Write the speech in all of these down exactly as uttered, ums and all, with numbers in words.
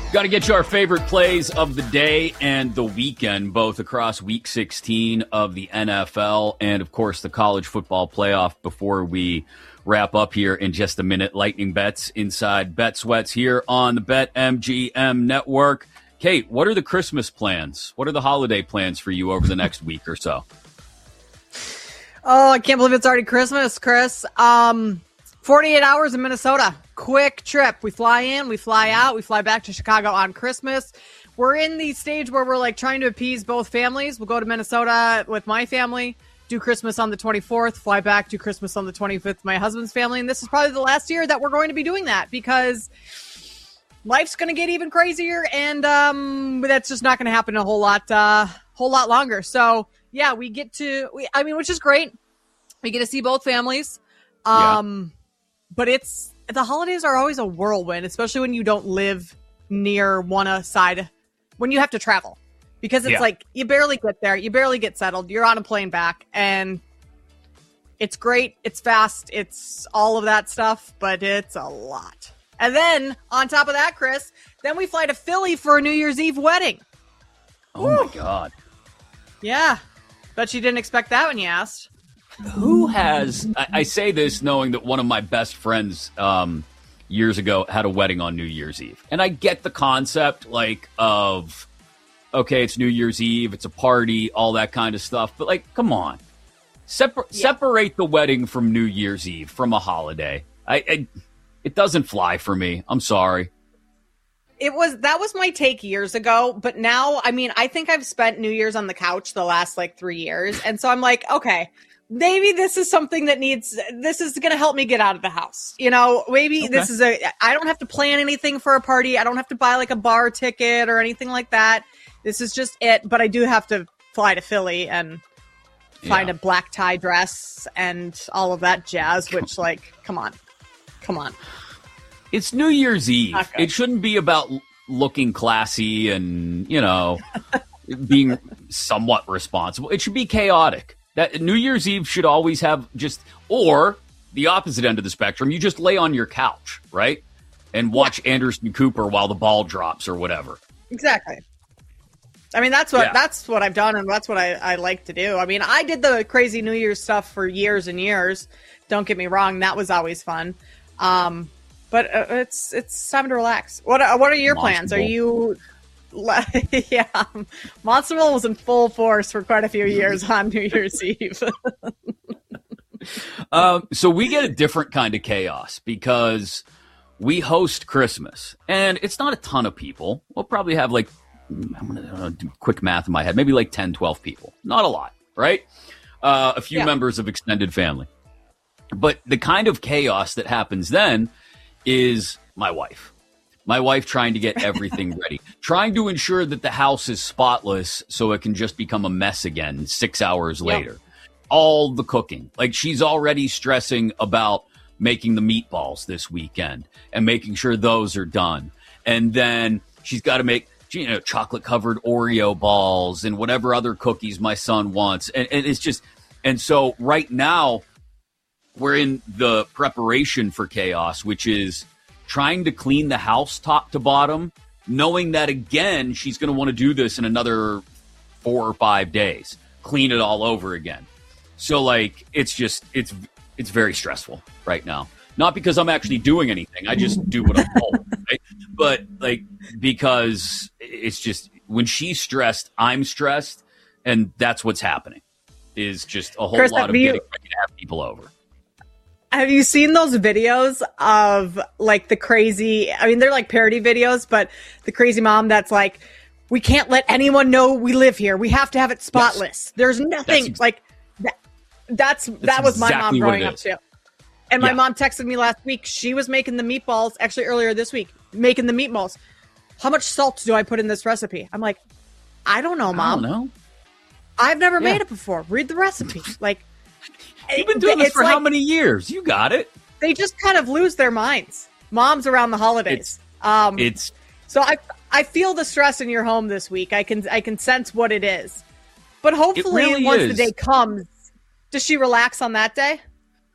Got to get you our favorite plays of the day and the weekend, both across week sixteen of the N F L and, of course, the college football playoff before we wrap up here in just a minute. Lightning Bets inside Bet Sweats here on the BetMGM Network. Kate, what are the Christmas plans? What are the holiday plans for you over the next week or so? Oh, I can't believe it's already Christmas, Chris. Um, forty-eight hours in Minnesota. Quick trip. We fly in, we fly out, we fly back to Chicago on Christmas. We're in the stage where we're like trying to appease both families. We'll go to Minnesota with my family, do Christmas on the twenty-fourth, fly back, do Christmas on the twenty-fifth with my husband's family. And this is probably the last year that we're going to be doing that because life's going to get even crazier. And um, that's just not going to happen a whole lot, uh, whole lot longer. So yeah, we get to, we, I mean, which is great. We get to see both families. Um, yeah. But it's, the holidays are always a whirlwind, especially when you don't live near one side, when you have to travel. Because it's yeah. like, you barely get there, you barely get settled, you're on a plane back, and it's great, it's fast, it's all of that stuff, but it's a lot. And then, on top of that, Chris, then we fly to Philly for a New Year's Eve wedding. Oh Woo. my God. Yeah. Bet you didn't expect that when you asked. Who has, I, I say this knowing that one of my best friends um, years ago had a wedding on New Year's Eve. And I get the concept, like, of, okay, it's New Year's Eve, it's a party, all that kind of stuff. But, like, come on. Separ- yeah. Separate the wedding from New Year's Eve, from a holiday. I, I It doesn't fly for me. I'm sorry. It was, that was my take years ago. But now, I mean, I think I've spent New Year's on the couch the last, like, three years. And so I'm like, okay, maybe this is something that needs, this is going to help me get out of the house. You know, maybe okay. this is a, I don't have to plan anything for a party. I don't have to buy like a bar ticket or anything like that. This is just it. But I do have to fly to Philly and find yeah. a black tie dress and all of that jazz, which like, come on, come on. It's New Year's Eve. It shouldn't be about looking classy and, you know, being somewhat responsible. It should be chaotic. That New Year's Eve should always have just, or the opposite end of the spectrum, you just lay on your couch, right? And watch yeah. Anderson Cooper while the ball drops or whatever. Exactly. I mean, that's what yeah. that's what I've done, and that's what I, I like to do. I mean, I did the crazy New Year's stuff for years and years. Don't get me wrong. That was always fun. Um, but uh, it's it's time to relax. What, uh, what are your Monster plans? Bowl. Are you... yeah, Monster Bowl was in full force for quite a few years on New Year's Eve. um, so we get a different kind of chaos because we host Christmas, and it's not a ton of people. We'll probably have like, I'm going to do quick math in my head, maybe like ten, twelve people. Not a lot, right? Uh, a few yeah. members of extended family. But the kind of chaos that happens then is my wife. My wife trying to get everything ready, trying to ensure that the house is spotless so it can just become a mess again six hours later. Yep. All the cooking. Like she's already stressing about making the meatballs this weekend and making sure those are done. And then she's got to make, you know, chocolate covered Oreo balls and whatever other cookies my son wants. And, and it's just, and so right now we're in the preparation for chaos, which is trying to clean the house top to bottom, knowing that, again, she's going to want to do this in another four or five days, clean it all over again. So, like, it's just, it's it's very stressful right now. Not because I'm actually doing anything. I just do what I'm told. Right? But, like, because it's just, when she's stressed, I'm stressed, and that's what's happening, is just a whole Chris, lot of you- getting ready to have people over. Have you seen those videos of like the crazy, I mean, they're like parody videos, but the crazy mom that's like, we can't let anyone know we live here. We have to have it spotless. Yes. There's nothing ex- like that. That's, that's that was exactly my mom growing up too. And my yeah. mom texted me last week. She was making the meatballs, actually earlier this week, making the meatballs. How much salt do I put in this recipe? I'm like, I don't know, Mom. I don't know. I've never yeah. made it before. Read the recipe. Like, you've been doing this for like, how many years? You got it. They just kind of lose their minds. Moms around the holidays. It's, um, it's so I I feel the stress in your home this week. I can I can sense what it is. But hopefully, really once is. the day comes, does she relax on that day?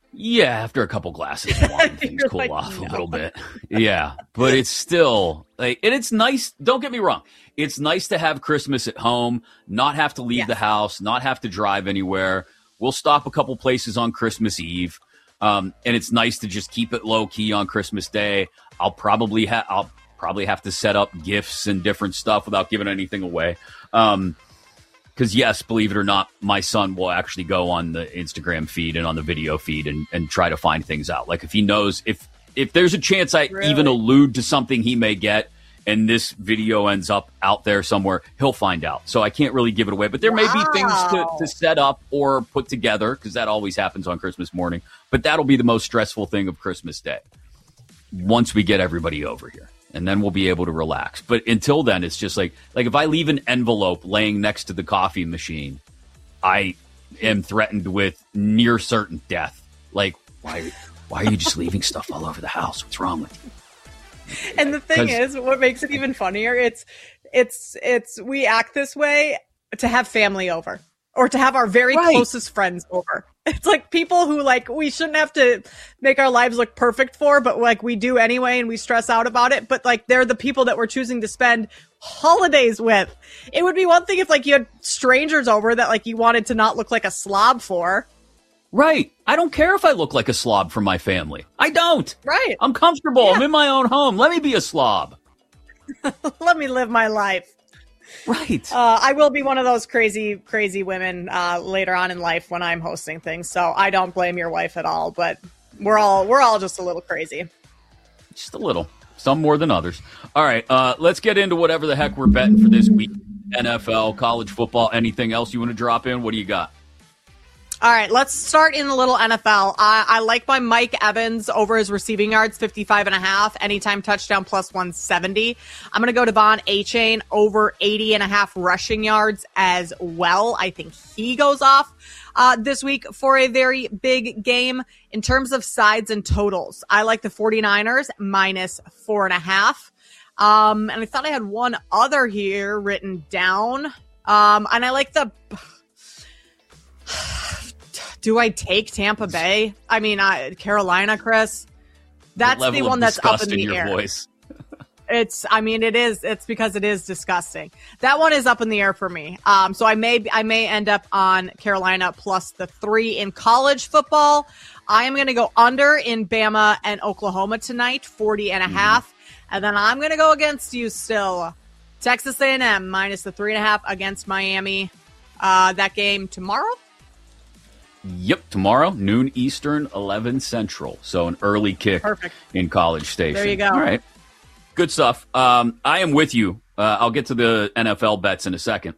Yeah, after a couple glasses of wine, things cool like, off no. a little bit. Yeah, but it's still like, and it's nice. Don't get me wrong. It's nice to have Christmas at home, not have to leave Yes. the house, not have to drive anywhere. We'll stop a couple places on Christmas Eve, um, and it's nice to just keep it low key on Christmas Day. I'll probably have I'll probably have to set up gifts and different stuff without giving anything away. Um, Because, yes, believe it or not, my son will actually go on the Instagram feed and on the video feed and, and try to find things out. Like if he knows, if if there's a chance I Really? even allude to something he may get and this video ends up out there somewhere, he'll find out. So I can't really give it away. But there may be things to, Wow. to set up or put together because that always happens on Christmas morning. But that'll be the most stressful thing of Christmas Day once we get everybody over here. And then we'll be able to relax. But until then, it's just like, like if I leave an envelope laying next to the coffee machine, I am threatened with near certain death. Like, why, why are you just leaving stuff all over the house? What's wrong with you? And the thing 'Cause- is, what makes it even funnier, it's it's it's we act this way to have family over or to have our very Right. closest friends over. It's like people who like we shouldn't have to make our lives look perfect for, but like we do anyway and we stress out about it. But like they're the people that we're choosing to spend holidays with. It would be one thing if like you had strangers over that like you wanted to not look like a slob for. Right. I don't care if I look like a slob for my family. I don't. Right. I'm comfortable. Yeah. I'm in my own home. Let me be a slob. Let me live my life. Right. Uh, I will be one of those crazy, crazy women uh, later on in life when I'm hosting things. So I don't blame your wife at all. But we're all we're all just a little crazy. Just a little. Some more than others. All right. Uh, let's get into whatever the heck we're betting for this week. N F L, college football, anything else you want to drop in? What do you got? All right, let's start in a little N F L. I, I like my Mike Evans over his receiving yards, fifty-five and a half, anytime touchdown plus one seventy. I'm going to go Devon Achane over eighty and a half rushing yards as well. I think he goes off uh, this week for a very big game. In terms of sides and totals, I like the 49ers minus four and a half. Um, and I thought I had one other here written down. Um, and I like the... Do I take Tampa Bay? I mean, I, Carolina, Chris. That's The the level one of that's up disgust in the your air. voice. It's, I mean, it is. It's because it is disgusting. That one is up in the air for me. Um, so I may, I may end up on Carolina plus the three in college football. I am going to go under in Bama and Oklahoma tonight, forty and a half, and then I'm going to go against you still, Texas A and M minus the three and a half against Miami. Uh, that game tomorrow. Yep, tomorrow, noon Eastern, eleven Central. So an early kick Perfect. in College Station. There you go. All right. Good stuff. Um, I am with you. Uh, I'll get to the N F L bets in a second.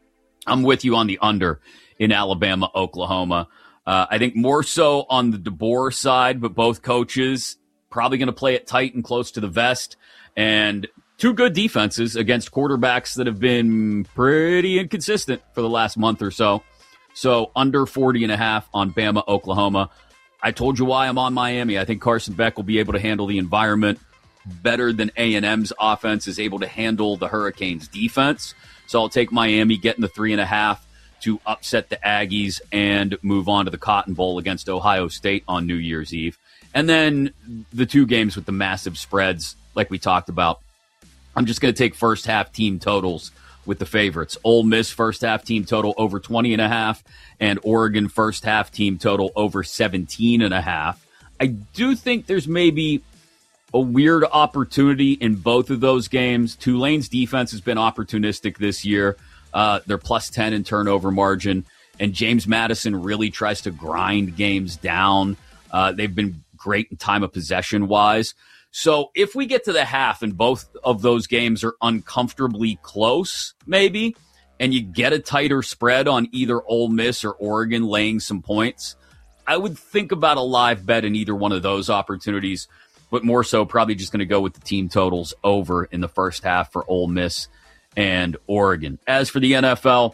I'm with you on the under in Alabama, Oklahoma. Uh, I think more so on the DeBoer side, but both coaches probably going to play it tight and close to the vest. And two good defenses against quarterbacks that have been pretty inconsistent for the last month or so. So under forty and a half on Bama, Oklahoma. I told you why I'm on Miami. I think Carson Beck will be able to handle the environment better than A and M's offense is able to handle the Hurricanes defense. So I'll take Miami getting the three and a half to upset the Aggies and move on to the Cotton Bowl against Ohio State on New Year's Eve. And then the two games with the massive spreads, like we talked about. I'm just going to take first half team totals with the favorites. Ole Miss first half team total over twenty and a half and Oregon first half team total over seventeen and a half. I do think there's maybe a weird opportunity in both of those games. Tulane's defense has been opportunistic this year. Uh, they're plus ten in turnover margin, and James Madison really tries to grind games down. Uh, they've been great in time of possession wise. So if we get to the half and both of those games are uncomfortably close, maybe, and you get a tighter spread on either Ole Miss or Oregon laying some points, I would think about a live bet in either one of those opportunities, but more so probably just going to go with the team totals over in the first half for Ole Miss and Oregon. As for the N F L,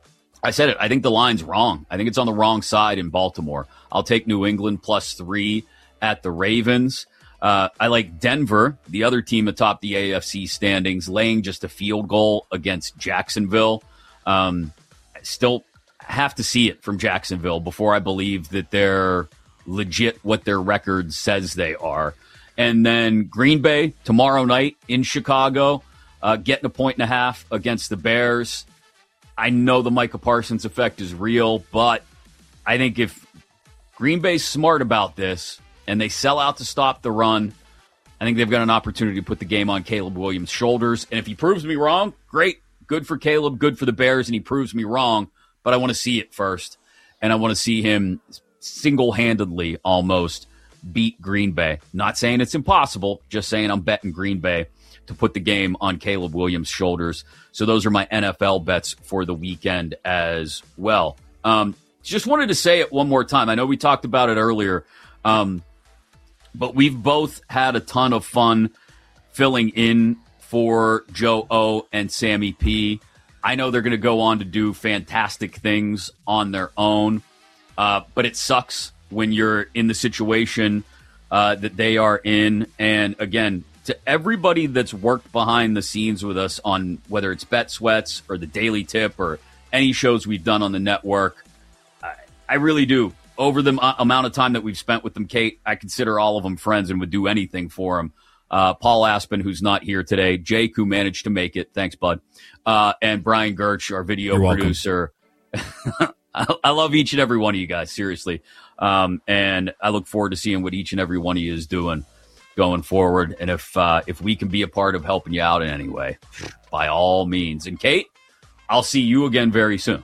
I said it. I think the line's wrong. I think it's on the wrong side in Baltimore. I'll take New England plus three at the Ravens. Uh, I like Denver, the other team atop the A F C standings, laying just a field goal against Jacksonville. Um, I still have to see it from Jacksonville before I believe that they're legit what their record says they are. And then Green Bay tomorrow night in Chicago, uh, getting a point and a half against the Bears. I know the Micah Parsons effect is real, but I think if Green Bay's smart about this and they sell out to stop the run, I think they've got an opportunity to put the game on Caleb Williams' shoulders. And if he proves me wrong, great. Good for Caleb, good for the Bears, and he proves me wrong. But I want to see it first. And I want to see him single-handedly almost beat Green Bay. Not saying it's impossible, just saying I'm betting Green Bay to put the game on Caleb Williams' shoulders. So those are my N F L bets for the weekend as well. Um, just wanted to say it one more time. I know we talked about it earlier, um, but we've both had a ton of fun filling in for Joe O and Sammy P. I know they're going to go on to do fantastic things on their own, uh, but it sucks when you're in the situation uh, that they are in. And again, to everybody that's worked behind the scenes with us on whether it's Bet Sweats or the Daily Tip or any shows we've done on the network, I, I really do. Over the m- amount of time that we've spent with them, Kate, I consider all of them friends and would do anything for them. Uh, Paul Aspen, who's not here today, Jake, who managed to make it. Thanks, bud. Uh, and Brian Gertch, our video You're producer. I, I love each and every one of you guys, seriously. Um, and I look forward to seeing what each and every one of you is doing going forward. And if uh, if we can be a part of helping you out in any way, by all means. And Kate, I'll see you again very soon.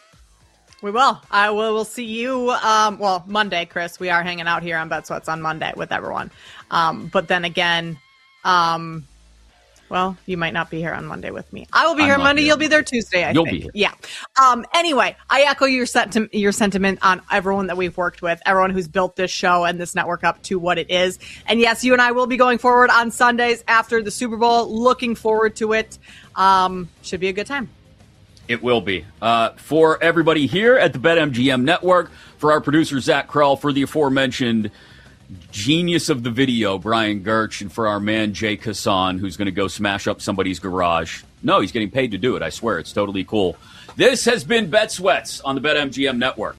We will. I will we'll see you, um, well, Monday, Chris. We are hanging out here on Bet Sweats on Monday with everyone. Um, but then again, um, well, you might not be here on Monday with me. I will be I'm here not Monday. here. You'll be there Tuesday, I You'll think. be here. Yeah. Um, anyway, I echo your, senti- your sentiment on everyone that we've worked with, everyone who's built this show and this network up to what it is. And yes, you and I will be going forward on Sundays after the Super Bowl. Looking forward to it. Um, should be a good time. It will be. Uh, for everybody here at the BetMGM Network, for our producer, Zach Krell, for the aforementioned genius of the video, Brian Gertch, and for our man, Jake Hassan, who's going to go smash up somebody's garage. No, he's getting paid to do it. I swear. It's totally cool. This has been Bet Sweats on the BetMGM Network.